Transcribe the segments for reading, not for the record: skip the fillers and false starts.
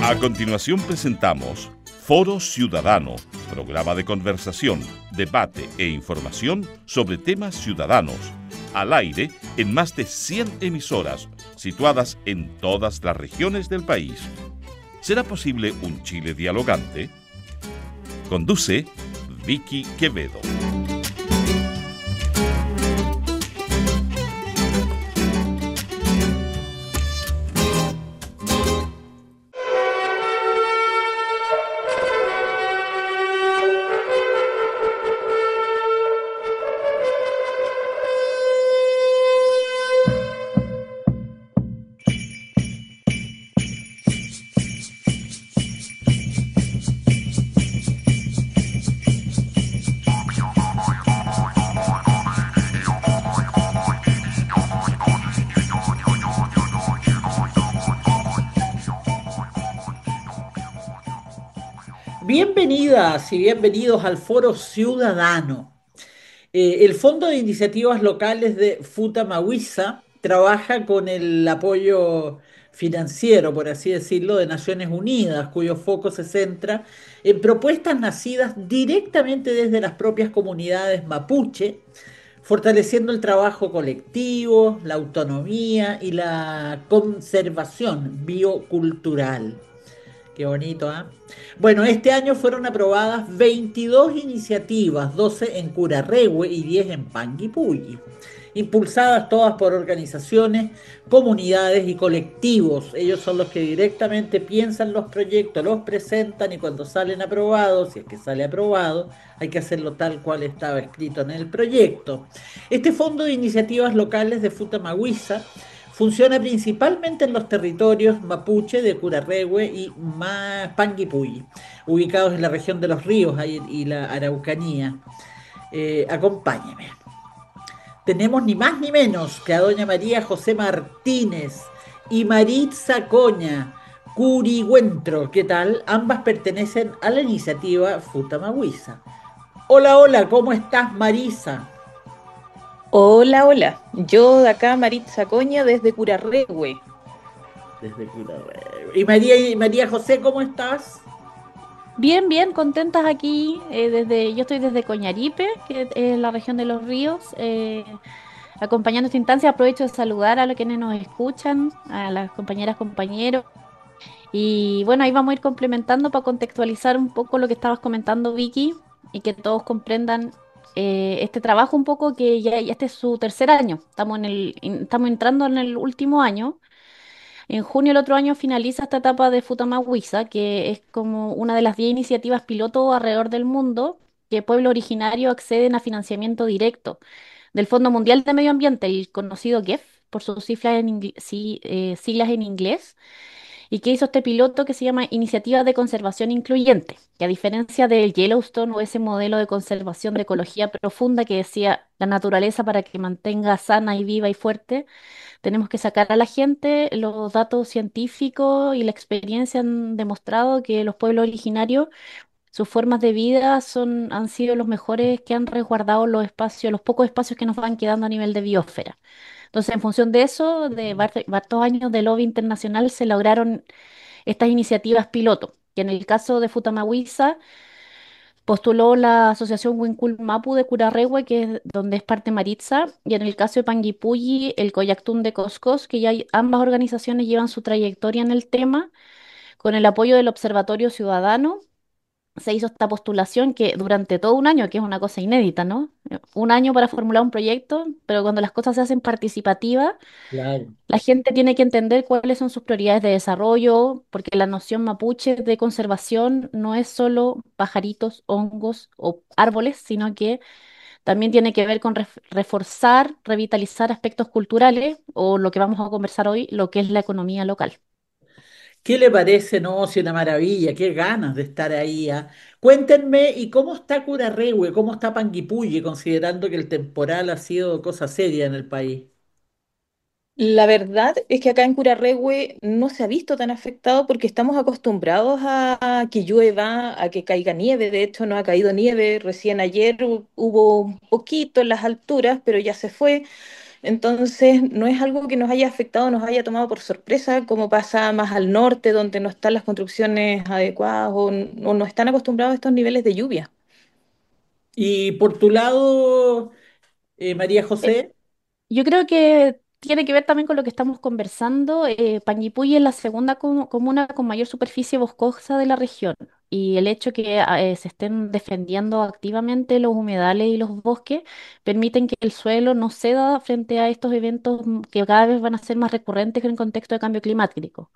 A continuación presentamos Foro Ciudadano, programa de conversación, debate e información sobre temas ciudadanos, al aire en más de 100 emisoras, situadas en todas las regiones del país. ¿Será posible un Chile dialogante? Conduce Vicky Quevedo. Bienvenidas y bienvenidos al Foro Ciudadano. El Fondo de Iniciativas Locales de Futamahuiza trabaja con el apoyo financiero, por así decirlo, de Naciones Unidas, cuyo foco se centra en propuestas nacidas directamente desde las propias comunidades mapuche, fortaleciendo el trabajo colectivo, la autonomía y la conservación biocultural. Qué bonito, ¿ah? Bueno, este año fueron aprobadas 22 iniciativas, 12 en Curarrehue y 10 en Panguipulli, impulsadas todas por organizaciones, comunidades y colectivos. Ellos son los que directamente piensan los proyectos, los presentan y cuando salen aprobados, si es que sale aprobado, hay que hacerlo tal cual estaba escrito en el proyecto. Este Fondo de Iniciativas Locales de Futamahuiza funciona principalmente en los territorios mapuche de Curarrehue y Panguipulli, ubicados en la región de los ríos y la Araucanía. Acompáñeme. Tenemos ni más ni menos que a doña María José Martínez y Maritza Coña Curigüentro. ¿Qué tal? Ambas pertenecen a la iniciativa Futamahuiza. Hola, hola, ¿cómo estás, Marisa? Hola, hola. Yo de acá, Maritza Coña, desde Curarrehue. Desde Curarrehue. Y María José, ¿cómo estás? Bien, bien, contentas aquí. Yo estoy desde Coñaripe, que es la región de los ríos, acompañando esta instancia. Aprovecho de saludar a los quienes nos escuchan, a las compañeras, compañeros. Y bueno, ahí vamos a ir complementando para contextualizar un poco lo que estabas comentando, Vicky, y que todos comprendan este trabajo un poco que ya este es su tercer año. Estamos entrando en el último año. En junio del otro año finaliza esta etapa de Futamahuiza, que es como una de las 10 iniciativas piloto alrededor del mundo que pueblos originarios acceden a financiamiento directo del Fondo Mundial de Medio Ambiente, el conocido GEF, por sus siglas en inglés, y que hizo este piloto que se llama Iniciativa de Conservación Incluyente, que a diferencia del Yellowstone o ese modelo de conservación de ecología profunda que decía la naturaleza para que mantenga sana y viva y fuerte, tenemos que sacar a la gente. Los datos científicos y la experiencia han demostrado que los pueblos originarios, sus formas de vida han sido los mejores que han resguardado los espacios, los pocos espacios que nos van quedando a nivel de biosfera. Entonces, en función de eso, de varios años de lobby internacional, se lograron estas iniciativas piloto, que en el caso de Futamahuiza postuló la Asociación Wincul Mapu de Curarrehue, donde es parte Maritza, y en el caso de Panguipulli, el Coyactún de Coscos, que ambas organizaciones llevan su trayectoria en el tema, con el apoyo del Observatorio Ciudadano. Se hizo esta postulación que durante todo un año, que es una cosa inédita, ¿no? Un año para formular un proyecto, pero cuando las cosas se hacen participativas, Claro. la gente tiene que entender cuáles son sus prioridades de desarrollo, porque la noción mapuche de conservación no es solo pajaritos, hongos o árboles, sino que también tiene que ver con reforzar, revitalizar aspectos culturales o lo que vamos a conversar hoy, lo que es la economía local. ¿Qué le parece, no? Si una maravilla, qué ganas de estar ahí. ¿Ah? Cuéntenme, ¿y cómo está Curarrehue? ¿Cómo está Panguipulli, considerando que el temporal ha sido cosa seria en el país? La verdad es que acá en Curarrehue no se ha visto tan afectado porque estamos acostumbrados a que llueva, a que caiga nieve. De hecho, no ha caído nieve. Recién ayer hubo un poquito en las alturas, pero ya se fue. Entonces, no es algo que nos haya afectado, nos haya tomado por sorpresa, como pasa más al norte, donde no están las construcciones adecuadas o no están acostumbrados a estos niveles de lluvia. Y por tu lado, María Eh, José. Yo creo que tiene que ver también con lo que estamos conversando. Panguipulli es la segunda comuna con mayor superficie boscosa de la región y el hecho que se estén defendiendo activamente los humedales y los bosques permiten que el suelo no ceda frente a estos eventos que cada vez van a ser más recurrentes en el contexto de cambio climático,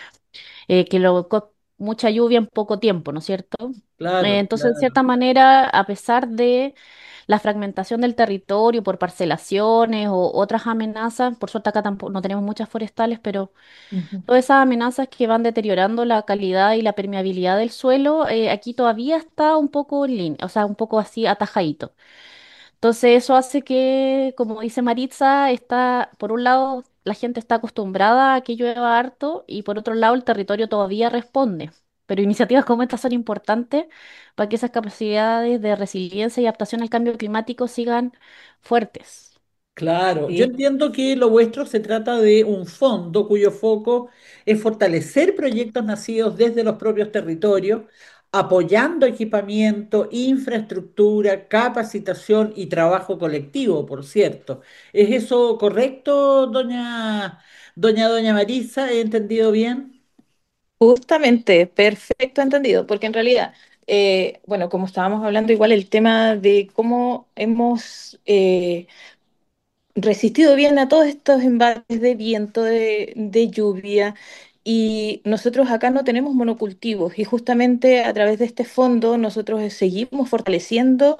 mucha lluvia en poco tiempo, ¿no es cierto? Claro, Entonces, de claro. cierta manera, a pesar de la fragmentación del territorio por parcelaciones o otras amenazas, por suerte acá tampoco no tenemos muchas forestales, pero Ujú. todas esas amenazas que van deteriorando la calidad y la permeabilidad del suelo, aquí todavía está un poco en línea, o sea, un poco así atajadito. Entonces eso hace que, como dice Maritza, está, por un lado, la gente está acostumbrada a que llueva harto y por otro lado el territorio todavía responde. Pero iniciativas como estas son importantes para que esas capacidades de resiliencia y adaptación al cambio climático sigan fuertes. Claro, yo Sí. entiendo que lo vuestro se trata de un fondo cuyo foco es fortalecer proyectos nacidos desde los propios territorios, apoyando equipamiento, infraestructura, capacitación y trabajo colectivo, por cierto. ¿Es eso correcto, doña Marisa? ¿He entendido bien? Justamente, perfecto entendido, porque en realidad, bueno, como estábamos hablando, igual el tema de cómo hemos resistido bien a todos estos embates de viento, de lluvia, y nosotros acá no tenemos monocultivos, y justamente a través de este fondo nosotros seguimos fortaleciendo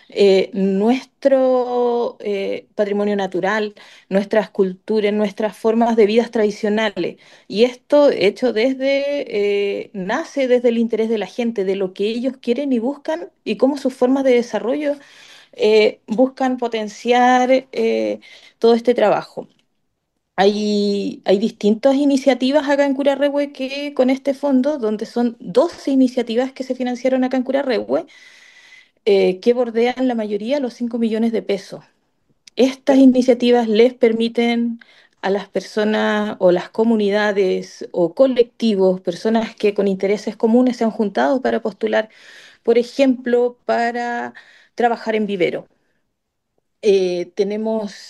nuestro patrimonio natural, nuestras culturas, nuestras formas de vidas tradicionales. Y esto hecho nace desde el interés de la gente, de lo que ellos quieren y buscan y cómo sus formas de desarrollo buscan potenciar todo este trabajo. Hay distintas iniciativas acá en Curarrehue que con este fondo, donde son 12 iniciativas que se financiaron acá en Curarrehue, que bordean la mayoría los 5 millones de pesos. Estas iniciativas les permiten a las personas o las comunidades o colectivos, personas que con intereses comunes se han juntado para postular, por ejemplo, para trabajar en vivero. Tenemos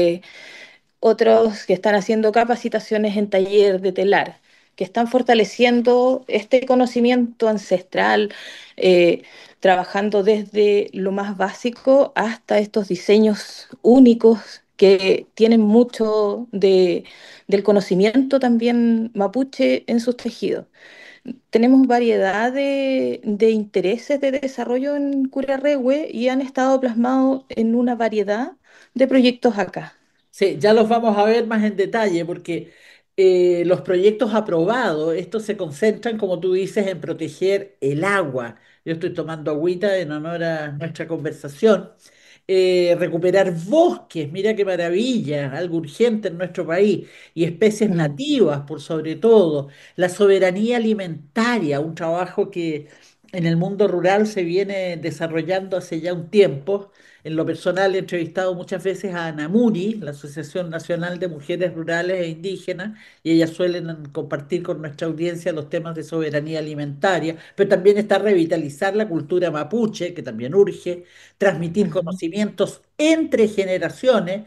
otros que están haciendo capacitaciones en taller de telar, que están fortaleciendo este conocimiento ancestral, eh, trabajando desde lo más básico hasta estos diseños únicos que tienen mucho del conocimiento también mapuche en sus tejidos. Tenemos variedad de intereses de desarrollo en Curarrehue y han estado plasmados en una variedad de proyectos acá. Sí, ya los vamos a ver más en detalle porque los proyectos aprobados, estos se concentran, como tú dices, en proteger el agua. Yo estoy tomando agüita en honor a nuestra conversación. Recuperar bosques, mira qué maravilla, algo urgente en nuestro país, y especies Mm. nativas, por sobre todo. La soberanía alimentaria, un trabajo que en el mundo rural se viene desarrollando hace ya un tiempo. En lo personal, he entrevistado muchas veces a ANAMURI, la Asociación Nacional de Mujeres Rurales e Indígenas, y ellas suelen compartir con nuestra audiencia los temas de soberanía alimentaria, pero también está revitalizar la cultura mapuche, que también urge, transmitir Ujú. conocimientos entre generaciones,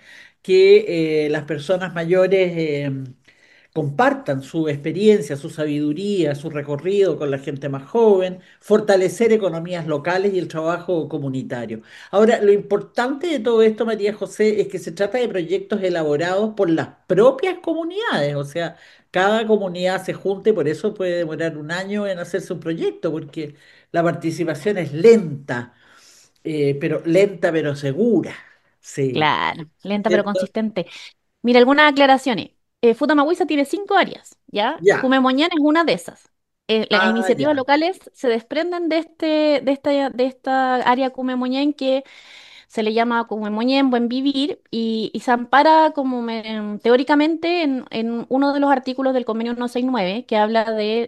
que las personas mayores compartan su experiencia, su sabiduría, su recorrido con la gente más joven, fortalecer economías locales y el trabajo comunitario. Ahora, lo importante de todo esto, María José, es que se trata de proyectos elaborados por las propias comunidades, o sea, cada comunidad se junta y por eso puede demorar un año en hacerse un proyecto, porque la participación es lenta, pero lenta pero segura. Sí, Claro, lenta pero ¿cierto? consistente. Mira, algunas aclaraciones. Futamahuiza tiene 5 áreas, ¿ya? Ya. Cumemoñán es una de esas. Las Ah, iniciativas ya. locales se desprenden de esta área Cumemoñán que se le llama Cumemoñán Buen Vivir y se ampara como teóricamente en uno de los artículos del Convenio 169 que habla de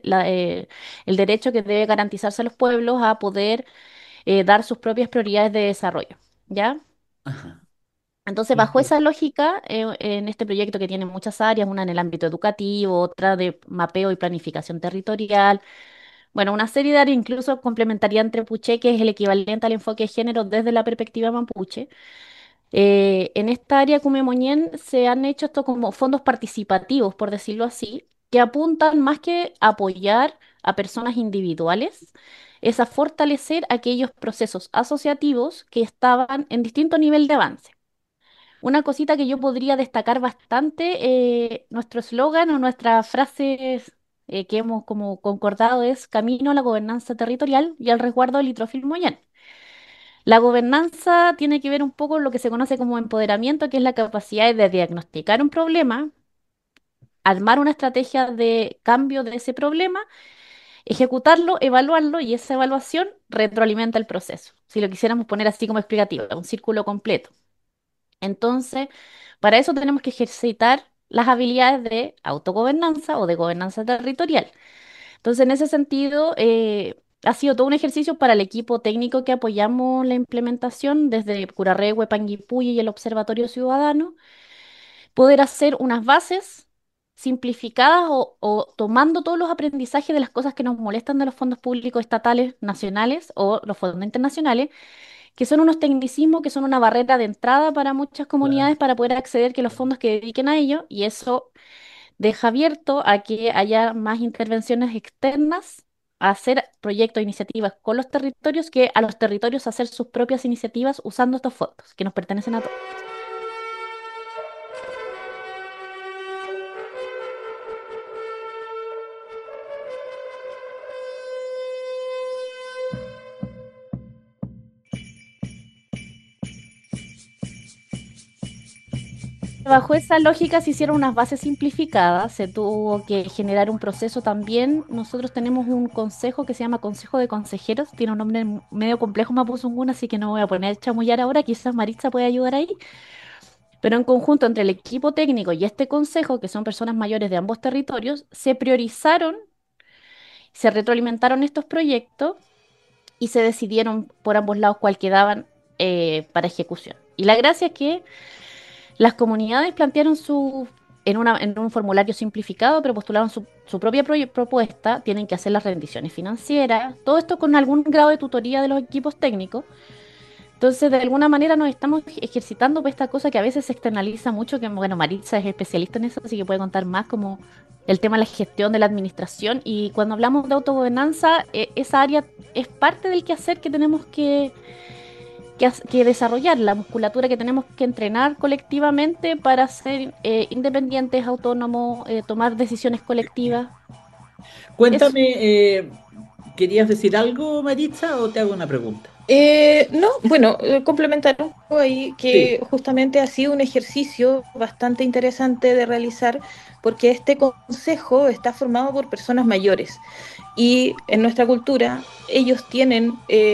el derecho que debe garantizarse a los pueblos a poder dar sus propias prioridades de desarrollo, ¿ya? Ajá. Entonces, bajo esa lógica, en este proyecto que tiene muchas áreas, una en el ámbito educativo, otra de mapeo y planificación territorial, bueno, una serie de áreas incluso complementaría entre Puché, que es el equivalente al enfoque de género desde la perspectiva mapuche. En esta área Cumemoñén se han hecho estos como fondos participativos, por decirlo así, que apuntan más que a apoyar a personas individuales, es a fortalecer aquellos procesos asociativos que estaban en distinto nivel de avance. Una cosita que yo podría destacar bastante, nuestro eslogan o nuestras frases que hemos como concordado es Camino a la gobernanza territorial y al resguardo del litrofil Moyán. La gobernanza tiene que ver un poco con lo que se conoce como empoderamiento, que es la capacidad de diagnosticar un problema, armar una estrategia de cambio de ese problema, ejecutarlo, evaluarlo y esa evaluación retroalimenta el proceso. Si lo quisiéramos poner así como explicativa, un círculo completo. Entonces, para eso tenemos que ejercitar las habilidades de autogobernanza o de gobernanza territorial. Entonces, en ese sentido, ha sido todo un ejercicio para el equipo técnico que apoyamos la implementación desde Curarrehue, Panguipulli y el Observatorio Ciudadano, poder hacer unas bases simplificadas o tomando todos los aprendizajes de las cosas que nos molestan de los fondos públicos estatales, nacionales o los fondos internacionales, que son unos tecnicismos que son una barrera de entrada para muchas Claro. comunidades para poder acceder que los fondos que dediquen a ello, y eso deja abierto a que haya más intervenciones externas, a hacer proyectos e iniciativas con los territorios, que a los territorios hacer sus propias iniciativas usando estos fondos que nos pertenecen a todos. Bajo esa lógica se hicieron unas bases simplificadas, se tuvo que generar un proceso también. Nosotros tenemos un consejo que se llama Consejo de Consejeros, tiene un nombre medio complejo mapuzungún, así que no voy a poner a chamullar ahora, quizás Maritza puede ayudar ahí. Pero en conjunto entre el equipo técnico y este consejo, que son personas mayores de ambos territorios, se priorizaron, se retroalimentaron estos proyectos y se decidieron por ambos lados cuál quedaban para ejecución. Y la gracia es que las comunidades plantearon en un formulario simplificado, pero postularon su propia propuesta, tienen que hacer las rendiciones financieras, todo esto con algún grado de tutoría de los equipos técnicos. Entonces, de alguna manera nos estamos ejercitando por esta cosa que a veces se externaliza mucho, que bueno, Maritza es especialista en eso, así que puede contar más como el tema de la gestión de la administración. Y cuando hablamos de autogobernanza, esa área es parte del quehacer que tenemos que desarrollar, la musculatura que tenemos que entrenar colectivamente para ser independientes, autónomos, tomar decisiones colectivas. Eso. Cuéntame, ¿querías decir algo, Maritza, o te hago una pregunta? No, bueno, complementar un poco ahí Sí. que justamente ha sido un ejercicio bastante interesante de realizar porque este consejo está formado por personas mayores y en nuestra cultura ellos tienen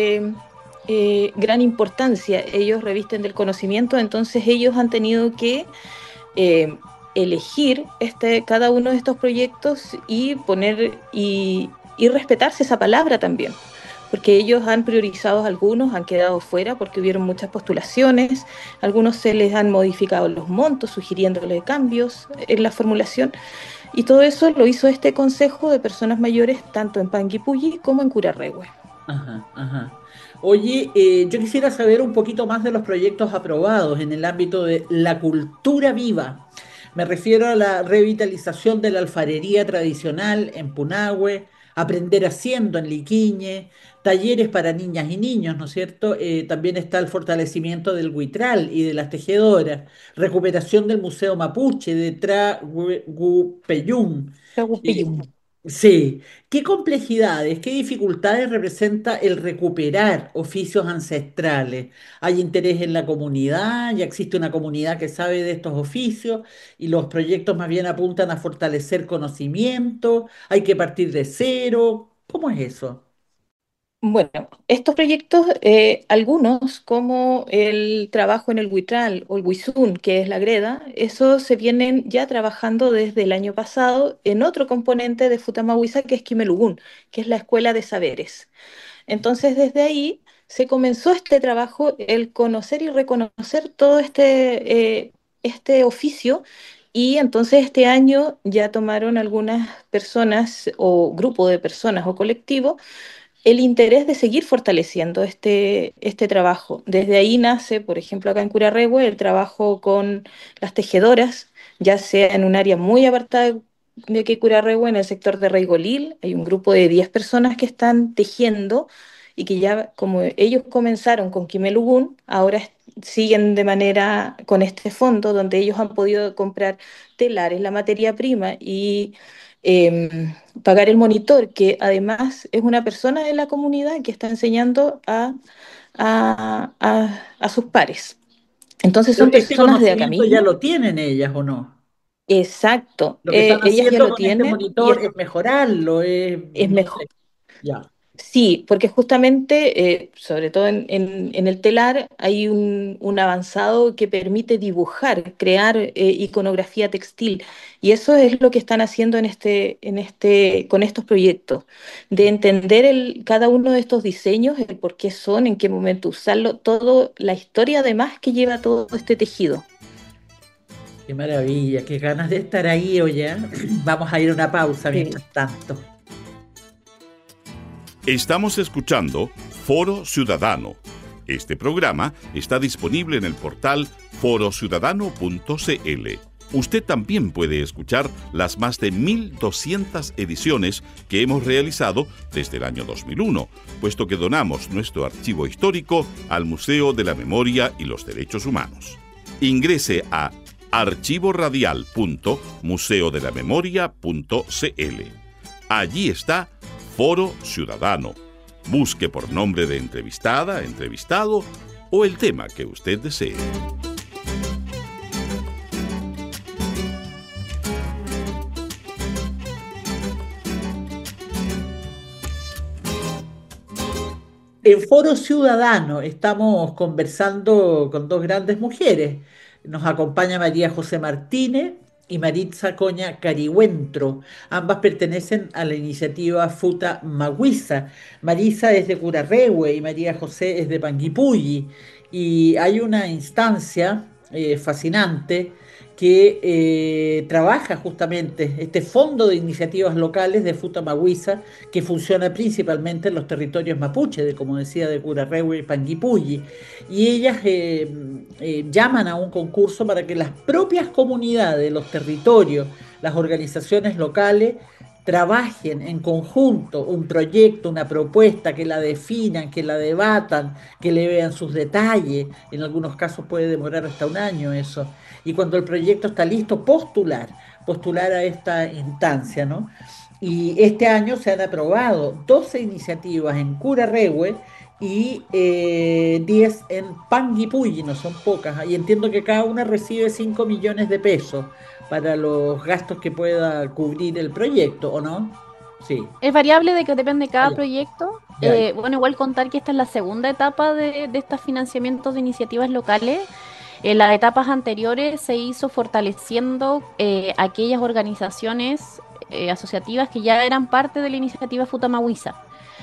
gran importancia, ellos revisten del conocimiento, entonces ellos han tenido que eh, elegir cada uno de estos proyectos y poner y respetarse esa palabra también, porque ellos han priorizado algunos, han quedado fuera porque hubieron muchas postulaciones, algunos se les han modificado los montos, sugiriéndole cambios en la formulación, y todo eso lo hizo este consejo de personas mayores tanto en Panguipulli como en Curarrehue. Ajá, ajá. Oye, yo quisiera saber un poquito más de los proyectos aprobados en el ámbito de la cultura viva. Me refiero a la revitalización de la alfarería tradicional en Punahue, aprender haciendo en Liquiñe, talleres para niñas y niños, ¿no es cierto? También está el fortalecimiento del huitral y de las tejedoras, recuperación del Museo Mapuche de Tragupeyún. Cagupeyum. Sí, ¿qué complejidades, qué dificultades representa el recuperar oficios ancestrales? ¿Hay interés en la comunidad? ¿Ya existe una comunidad que sabe de estos oficios y los proyectos más bien apuntan a fortalecer conocimiento? ¿Hay que partir de cero? ¿Cómo es eso? Bueno, estos proyectos, algunos como el trabajo en el Huitral o el Huizún, que es la greda, esos se vienen ya trabajando desde el año pasado en otro componente de Futamahuiza, que es Kimelugún, que es la Escuela de Saberes. Entonces, desde ahí se comenzó este trabajo, el conocer y reconocer todo este oficio, y entonces este año ya tomaron algunas personas o grupo de personas o colectivo el interés de seguir fortaleciendo este trabajo. Desde ahí nace, por ejemplo, acá en Curarrehue, el trabajo con las tejedoras, ya sea en un área muy apartada de que Curarrehue, en el sector de Reigolil, hay un grupo de 10 personas que están tejiendo y que ya, como ellos comenzaron con Kimelugún, ahora siguen de manera con este fondo donde ellos han podido comprar telares, la materia prima y pagar el monitor, que además es una persona de la comunidad que está enseñando a sus pares. Entonces Pero son este personas de acá conocimiento ya mismo. lo tienen ellas, ¿o no? Exacto, Lo que están ellas ya haciendo lo con este tienen y monitor es mejorarlo, es no mejor. sé, ya. Sí, porque justamente, sobre todo en el telar, hay un avanzado que permite dibujar, crear iconografía textil. Y eso es lo que están haciendo con estos proyectos, de entender cada uno de estos diseños, el por qué son, en qué momento usarlo, todo, la historia además que lleva todo este tejido. Qué maravilla, qué ganas de estar ahí, oye. Vamos a ir a una pausa Sí. mientras tanto. Estamos escuchando Foro Ciudadano. Este programa está disponible en el portal forociudadano.cl. Usted también puede escuchar las más de 1.200 ediciones que hemos realizado desde el año 2001, puesto que donamos nuestro archivo histórico al Museo de la Memoria y los Derechos Humanos. Ingrese a archivoradial.museodelamemoria.cl. Allí está Foro Ciudadano. Busque por nombre de entrevistada, entrevistado o el tema que usted desee. En Foro Ciudadano estamos conversando con dos grandes mujeres. Nos acompaña María José Martínez y Maritza Coña Carihuentro. Ambas pertenecen a la iniciativa Futa Maguiza. Marisa es de Curarrehue y María José es de Panguipulli. Y hay una instancia fascinante que trabaja justamente este fondo de iniciativas locales de Futamahuiza, que funciona principalmente en los territorios mapuche, de, como decía, de Curarrehue y Panguipulli. Y ellas llaman a un concurso para que las propias comunidades, los territorios, las organizaciones locales, trabajen en conjunto un proyecto, una propuesta, que la definan, que la debatan, que le vean sus detalles. En algunos casos puede demorar hasta un año eso. Y cuando el proyecto está listo, postular a esta instancia, ¿no? Y este año se han aprobado 12 iniciativas en Curarrehue y 10 en Panguipulli, no son pocas. Y entiendo que cada una recibe 5 millones de pesos para los gastos que pueda cubrir el proyecto, ¿o no? Sí. Es variable de que depende de Ah, cada ya, proyecto. ya, ya. Bueno, igual contar que esta es la segunda etapa de estos financiamientos de iniciativas locales. En las etapas anteriores se hizo fortaleciendo aquellas organizaciones asociativas que ya eran parte de la iniciativa Futamahuiza.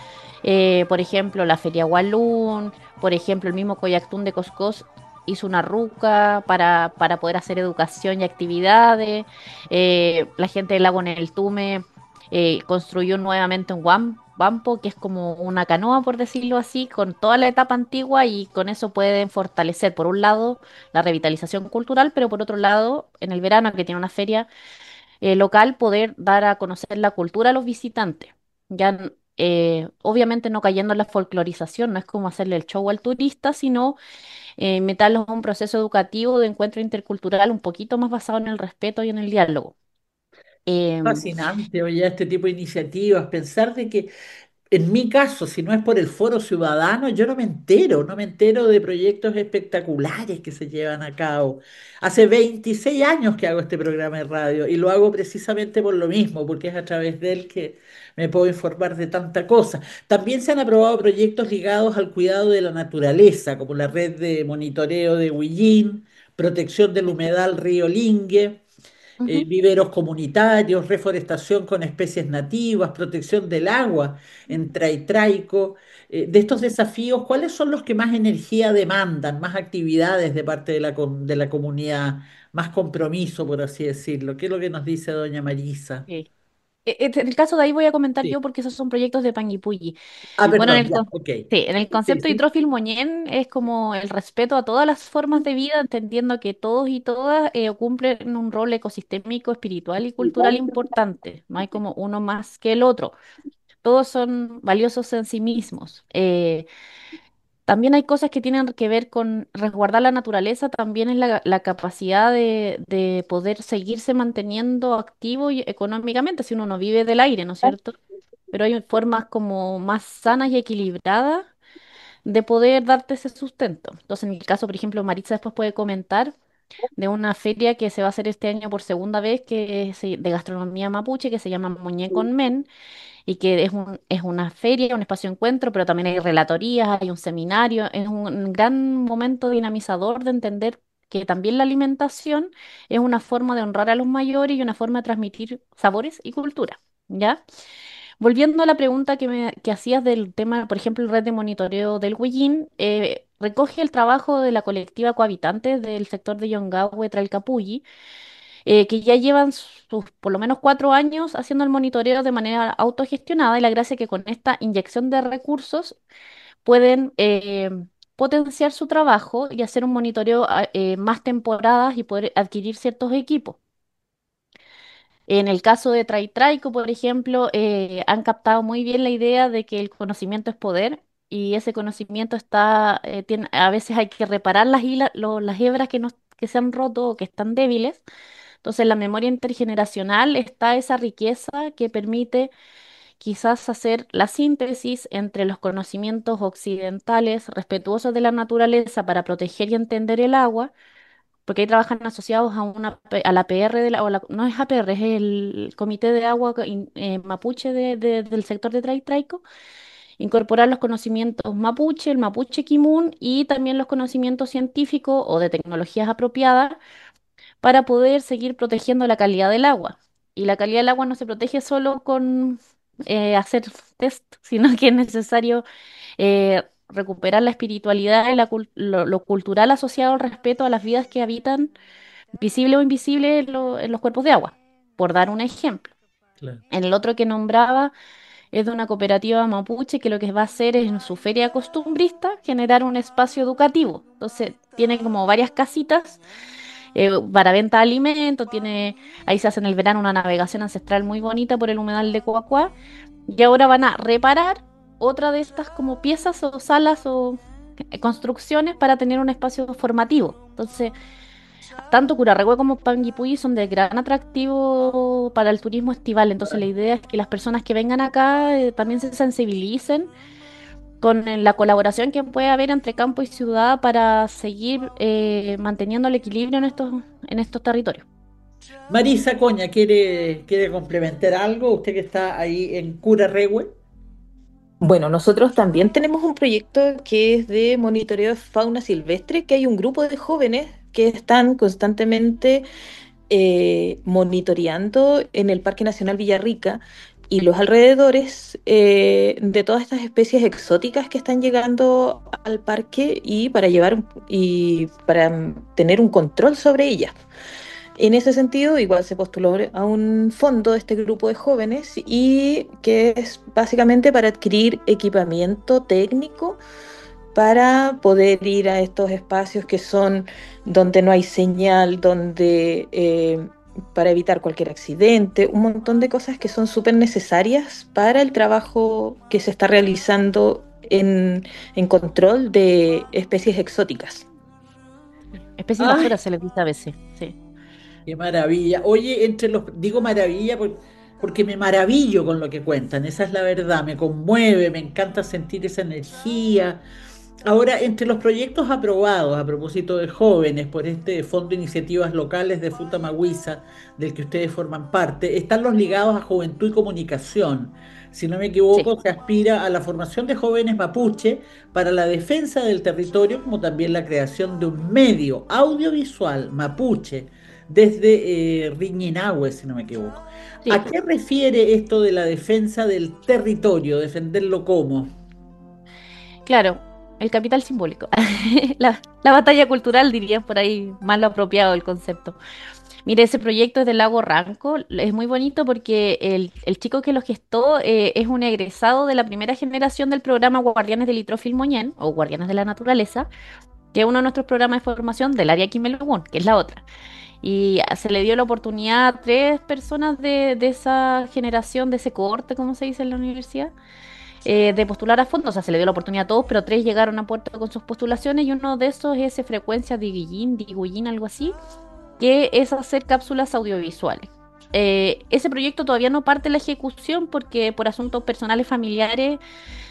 Por ejemplo, la Feria Walún, por ejemplo, el mismo Coyactún de Coscós hizo una ruca para poder hacer educación y actividades. La gente del lago Tume construyó nuevamente un Wampo, que es como una canoa, por decirlo así, con toda la etapa antigua, y con eso pueden fortalecer, por un lado, la revitalización cultural, pero por otro lado, en el verano, que tiene una feria local, poder dar a conocer la cultura a los visitantes. Ya, obviamente no cayendo en la folclorización, no es como hacerle el show al turista, sino meterlos a un proceso educativo de encuentro intercultural un poquito más basado en el respeto y en el diálogo. Em, Fascinante, oye, este tipo de iniciativas, pensar de que en mi caso, si no es por el Foro Ciudadano, yo no me entero de proyectos espectaculares que se llevan a cabo. Hace 26 años que hago este programa de radio y lo hago precisamente por lo mismo, porque es a través de él que me puedo informar de tanta cosa. También se han aprobado proyectos ligados al cuidado de la naturaleza, como la red de monitoreo de Huillín, protección del humedal Río Lingue, Ujú. viveros comunitarios, reforestación con especies nativas, protección del agua en Traitraico. De estos desafíos, ¿cuáles son los que más energía demandan, más actividades de parte de la comunidad, más compromiso, por así decirlo? ¿Qué es lo que nos dice doña Marisa? Sí. En el caso de ahí voy a comentar Sí. yo porque esos son proyectos de Panguipulli. Ah, Bueno, perdón, ya, ok. sí, en el Sí, concepto de sí. Hidrofil Moñén es como el respeto a todas las formas de vida, entendiendo que todos y todas cumplen un rol ecosistémico, espiritual y cultural importante. No hay como uno más que el otro. Todos son valiosos en sí mismos. También hay cosas que tienen que ver con resguardar la naturaleza, también es la capacidad de poder seguirse manteniendo activo y económicamente, si uno no vive del aire, ¿no es cierto? Pero hay formas como más sanas y equilibradas de poder darte ese sustento. Entonces, en el caso, por ejemplo, Maritza después puede comentar de una feria que se va a hacer este año por segunda vez, que es de gastronomía mapuche, que se llama Muñé con Men, y que es una feria, un espacio de encuentro, pero también hay relatorías, hay un seminario, es un gran momento dinamizador de entender que también la alimentación es una forma de honrar a los mayores y una forma de transmitir sabores y cultura, ¿ya? Volviendo a la pregunta que hacías del tema, por ejemplo, el red de monitoreo del Huellín, recoge el trabajo de la colectiva Cohabitantes del sector de Yongahue, Tralcapulli, que ya llevan sus por lo menos 4 años haciendo el monitoreo de manera autogestionada y la gracia es que con esta inyección de recursos pueden potenciar su trabajo y hacer un monitoreo más temporadas y poder adquirir ciertos equipos. En el caso de Traitraico, por ejemplo, han captado muy bien la idea de que el conocimiento es poder y ese conocimiento a veces hay que reparar las hebras que se han roto o que están débiles. Entonces, en la memoria intergeneracional está esa riqueza que permite quizás hacer la síntesis entre los conocimientos occidentales respetuosos de la naturaleza para proteger y entender el agua, porque ahí trabajan asociados a la PR no es APR, es el Comité de Agua Mapuche del sector de Traitraico, incorporar los conocimientos mapuche, el mapuche kimun y también los conocimientos científicos o de tecnologías apropiadas para poder seguir protegiendo la calidad del agua. Y la calidad del agua no se protege solo con hacer test, sino que es necesario recuperar la espiritualidad y lo cultural asociado al respeto a las vidas que habitan, visible o invisible, en los cuerpos de agua, por dar un ejemplo. Claro. En el otro que nombraba es de una cooperativa mapuche que lo que va a hacer es en su feria costumbrista generar un espacio educativo. Entonces tiene como varias casitas para venta de alimentos, ahí se hace en el verano una navegación ancestral muy bonita por el humedal de Coacua, y ahora van a reparar otra de estas como piezas o salas o construcciones para tener un espacio formativo. Entonces, tanto Curarrehue como Panguipulli son de gran atractivo para el turismo estival. Entonces, la idea es que las personas que vengan acá también se sensibilicen con la colaboración que puede haber entre campo y ciudad para seguir manteniendo el equilibrio en estos territorios. Marisa Coña, ¿quiere complementar algo? Usted que está ahí en Curarrehue. Bueno, nosotros también tenemos un proyecto que es de monitoreo de fauna silvestre, que hay un grupo de jóvenes que están constantemente monitoreando en el Parque Nacional Villarrica y los alrededores de todas estas especies exóticas que están llegando al parque y para tener un control sobre ellas. En ese sentido, igual se postuló a un fondo este grupo de jóvenes y que es básicamente para adquirir equipamiento técnico para poder ir a estos espacios que son donde no hay señal, donde para evitar cualquier accidente, un montón de cosas que son súper necesarias para el trabajo que se está realizando en control de especies exóticas. Especies ¡Ay, invasoras se les dice a veces, sí. qué maravilla! Oye, digo maravilla porque me maravillo con lo que cuentan, esa es la verdad, me conmueve, me encanta sentir esa energía. Ahora, entre los proyectos aprobados a propósito de jóvenes por este Fondo de Iniciativas Locales de Futamahuiza, del que ustedes forman parte, están los ligados a juventud y comunicación. Si no me Sí. equivoco, se aspira a la formación de jóvenes mapuche para la defensa del territorio, como también la creación de un medio audiovisual mapuche desde Riñinahue, si no me equivoco. Sí, ¿A qué refiere esto de la defensa del territorio? ¿Defenderlo cómo? claro, el capital simbólico. La batalla cultural, dirían por ahí, más lo apropiado del concepto. Mire, ese proyecto es del Lago Ranco, es muy bonito porque el chico que lo gestó es un egresado de la primera generación del programa Guardianes del Litrofil Moñén, o Guardianes de la Naturaleza, que es uno de nuestros programas de formación del área Quimelogún, que es la otra. Y se le dio la oportunidad a tres personas de esa generación, de ese cohorte, como se dice en la universidad, de postular a fondo. O sea, se le dio la oportunidad a todos, pero tres llegaron a puerto con sus postulaciones y uno de esos es Frecuencia Diguillín, algo así, que es hacer cápsulas audiovisuales. Ese proyecto todavía no parte la ejecución porque por asuntos personales familiares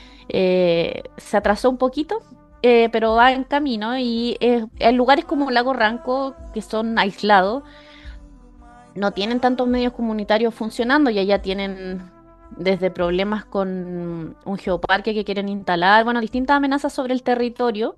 se atrasó un poquito, pero va en camino y en lugares como Lago Ranco, que son aislados, no tienen tantos medios comunitarios funcionando y allá tienen desde problemas con un geoparque que quieren instalar, bueno, distintas amenazas sobre el territorio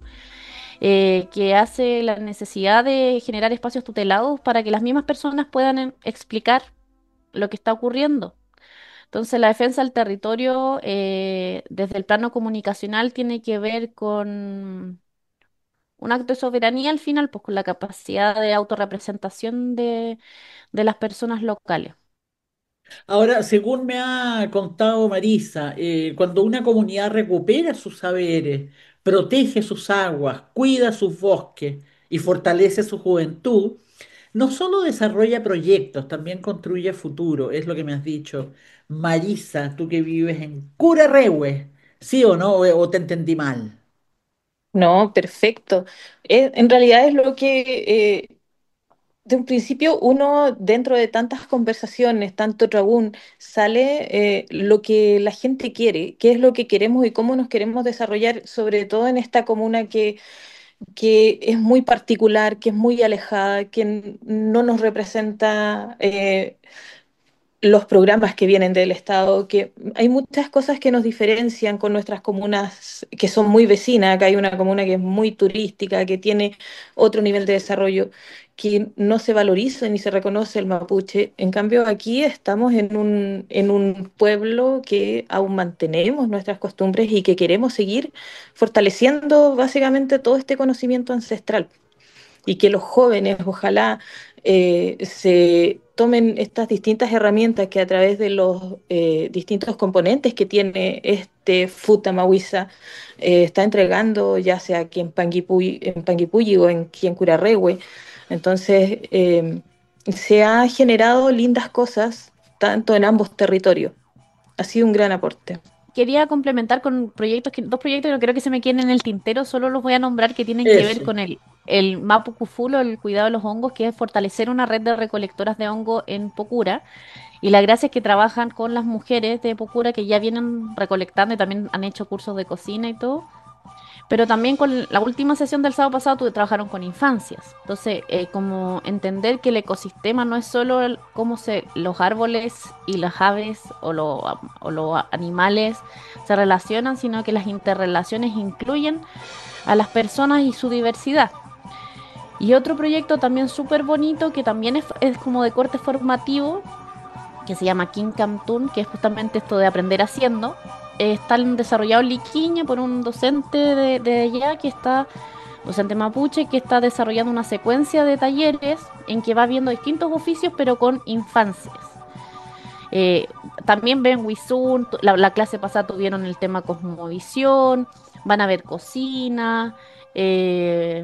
que hace la necesidad de generar espacios tutelados para que las mismas personas puedan explicar lo que está ocurriendo. Entonces, la defensa del territorio desde el plano comunicacional tiene que ver con un acto de soberanía al final, pues con la capacidad de autorrepresentación de las personas locales. Ahora, según me ha contado Marisa, cuando una comunidad recupera sus saberes, protege sus aguas, cuida sus bosques y fortalece su juventud, no solo desarrolla proyectos, también construye futuro, es lo que me has dicho. Marisa, tú que vives en Curarrehue, ¿sí o no? ¿O te entendí mal? No, perfecto. En realidad es lo que de un principio uno dentro de tantas conversaciones, tanto trabún, sale lo que la gente quiere, qué es lo que queremos y cómo nos queremos desarrollar, sobre todo en esta comuna que es muy particular, que es muy alejada, que no nos representa los programas que vienen del Estado, que hay muchas cosas que nos diferencian con nuestras comunas que son muy vecinas. Acá hay una comuna que es muy turística, que tiene otro nivel de desarrollo, que no se valoriza ni se reconoce el mapuche. En cambio, aquí estamos en un pueblo que aún mantenemos nuestras costumbres y que queremos seguir fortaleciendo básicamente todo este conocimiento ancestral y que los jóvenes ojalá se tomen estas distintas herramientas que a través de los distintos componentes que tiene este Futamahuiza está entregando, ya sea aquí en Panguipulli o aquí en Curarrehue. Entonces, se ha generado lindas cosas tanto en ambos territorios. Ha sido un gran aporte. Quería complementar con proyectos, dos proyectos que no creo que se me queden en el tintero, solo los voy a nombrar que tienen que ver Eso. con el Mapu Kufulo, el cuidado de los hongos, que es fortalecer una red de recolectoras de hongo en Pocura. Y la gracia es que trabajan con las mujeres de Pocura que ya vienen recolectando y también han hecho cursos de cocina y todo. Pero también con la última sesión del sábado pasado trabajaron con infancias. Entonces, como entender que el ecosistema no es solo cómo los árboles y las aves o los animales se relacionan, sino que las interrelaciones incluyen a las personas y su diversidad. Y otro proyecto también súper bonito, que también es como de corte formativo, que se llama King Camtun, que es justamente esto de aprender haciendo. Están desarrollados en Liquiña por un docente de allá, docente mapuche, que está desarrollando una secuencia de talleres en que va viendo distintos oficios, pero con infancias. Eh, También ven Wisun, la clase pasada tuvieron el tema Cosmovisión, van a ver cocina, eh,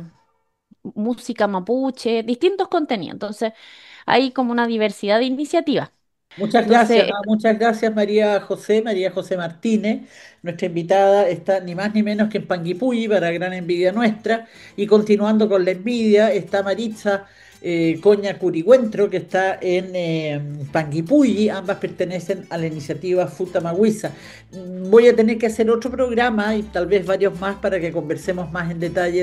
música mapuche, distintos contenidos. Entonces, hay como una diversidad de iniciativas. Entonces, Muchas gracias María José Martínez. Nuestra invitada está ni más ni menos que en Panguipulli, para gran envidia nuestra. Y continuando con la envidia, está Maritza Coña Curigüentro, que está en Panguipulli. Ambas pertenecen a la iniciativa Futamahuiza. Voy a tener que hacer otro programa y tal vez varios más para que conversemos más en detalle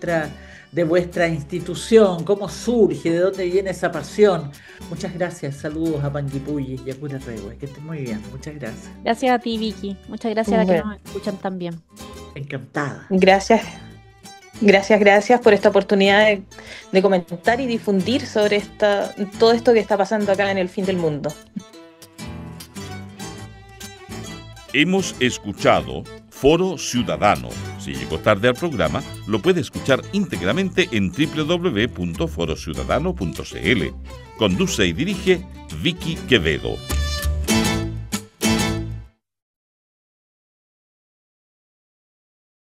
de vuestra institución, cómo surge, de dónde viene esa pasión. Muchas gracias, saludos a Panguipulli y a Curarrehue, que estén muy bien, muchas gracias. gracias a ti, Vicky. Muchas gracias a las que Bueno, nos escuchan también. Encantada. gracias. Gracias por esta oportunidad de comentar y difundir sobre todo esto que está pasando acá en el fin del mundo. Hemos escuchado Foro Ciudadano. Si llegó tarde al programa, lo puede escuchar íntegramente en www.forociudadano.cl. Conduce y dirige Vicky Quevedo.